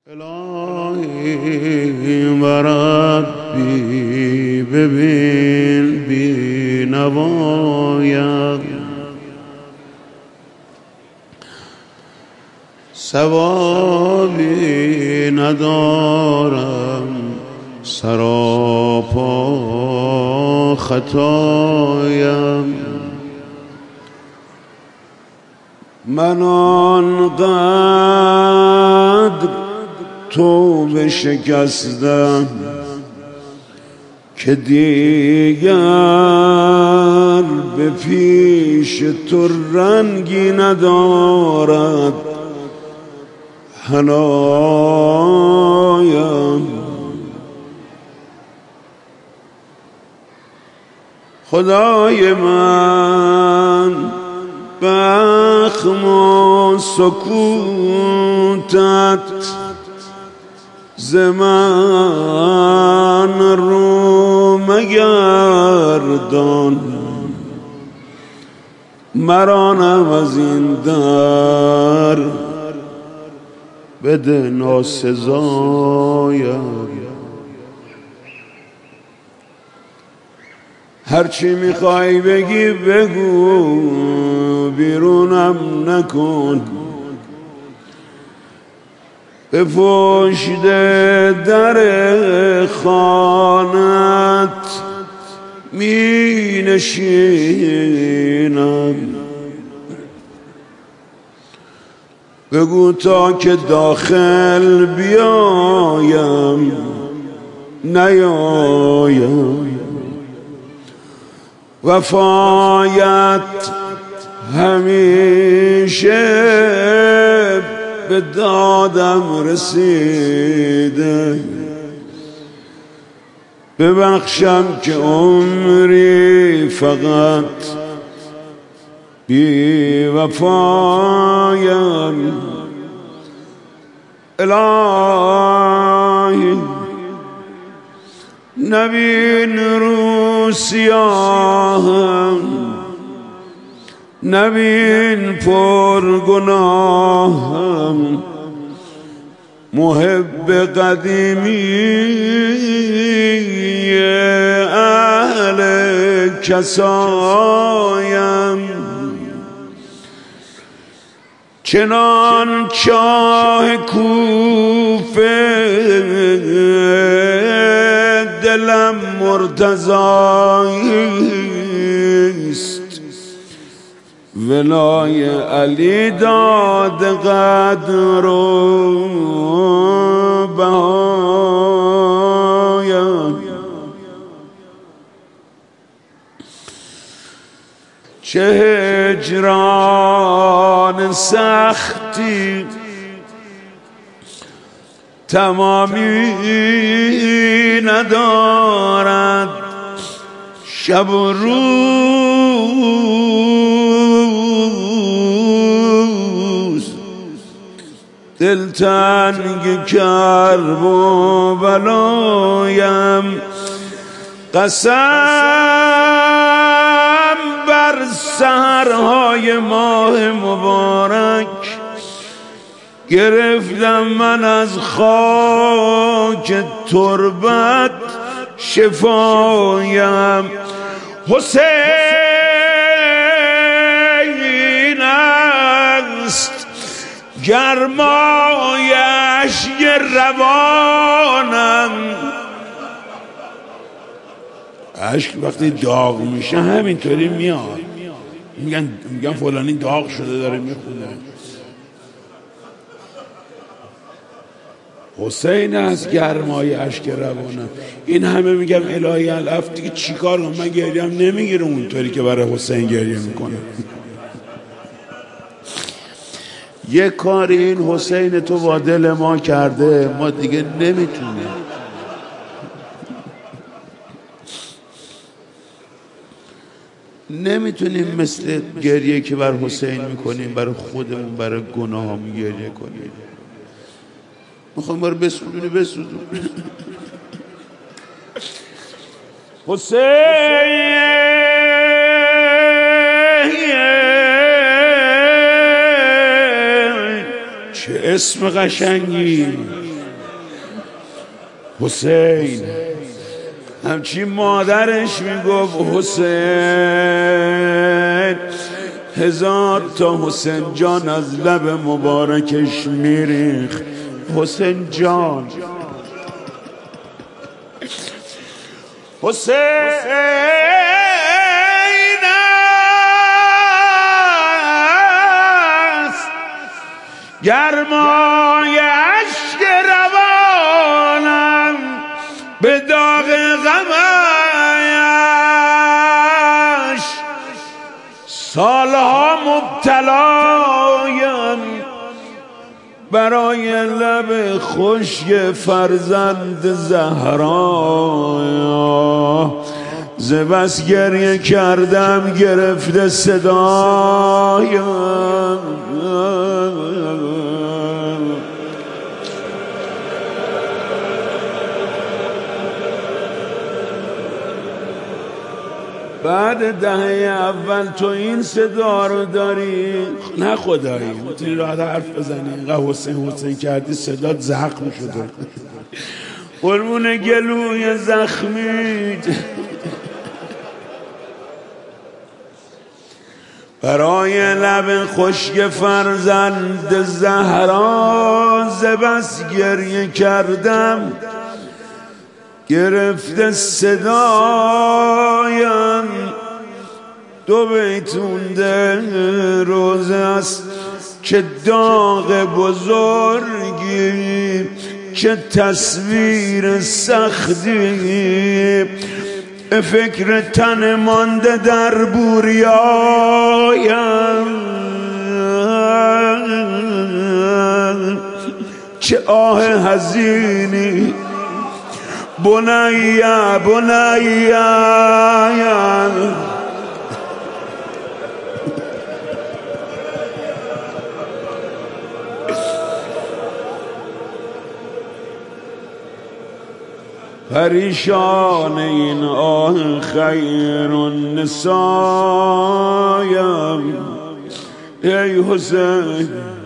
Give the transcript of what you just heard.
الهی و ربی ببین بی نوایم، ثوابی ندارم سراپا خطایم. من آنقدر توبه شکستم که دیگر به پیش تو رنگی ندارد حنایم. خدای من بخم و سکوتت ز من رو مگردان، مرانم از این در بده ناسزایم. هرچی میخوای بگی بگو، بیرونم نکن، به پشت در خانت می نشینم. بگو تا که داخل بیایم نیایم، وفایت همیشه به دادم رسیده. ببخشم که عمری فقط بی وفایم. الهی نبین رو سیاهم، نبین پر گناهم، محب قدیمی اهل کسایم. چنان چاه کوفه دلم مرتضاییست، ولای علی داد قدر و بهایم. چه هجران سختی تمامی ندارد، شب و روز دلتنگ کرب و بلایم. قسم بر سحرهای ماه مبارک گرفتم من از خاک تربت شفایم. حسین است گرمای اشک روانم. اشک وقتی داغ میشه همینطوری میاد، میگن فلانی داغ شده داره میخونه. حسین از گرمای اشک روانم. این همه میگم الهی العفو، دیگه چیکار کنم؟ من گریم نمیگیره اونطوری که برای حسین گریه میکنه. یه کاری این حسین تو با دل ما کرده، ما دیگه نمیتونیم. نمیتونیم مثل گریه که بر حسین میکنیم برای خودمون، برای گناهامون گریه کنیم. میخوام برای بسودونی بسودون. حسین چه اسم قشنگی، حسین همچی مادرش میگفت حسین، 1000 تا حسین جان از لب مبارکش میریخت. حسین جان، حسین است گرمای اشک روانم، به داغ غمش سالها مبتلایم، برای لب خشک فرزند زهرا ز بس گریه کردم گرفته صدایم. بعد دهه اول تو این صدا رو داری؟ نه خدایی میتونی راحت حرف بزنی، اینقدر حسین حسین کردی صدات زخم شده. قربون گلوی زخمیت برای لب خشک فرزند زهرا ز بس گریه کردم گرفته صدایم. 2 بیتونده روزه است که داغ بزرگی، که تصویر سختی، فکر تن مانده در بوریایم. چه آه حزینی بنیا بنیا، پریشان این آه خیر النسایم. ای حسین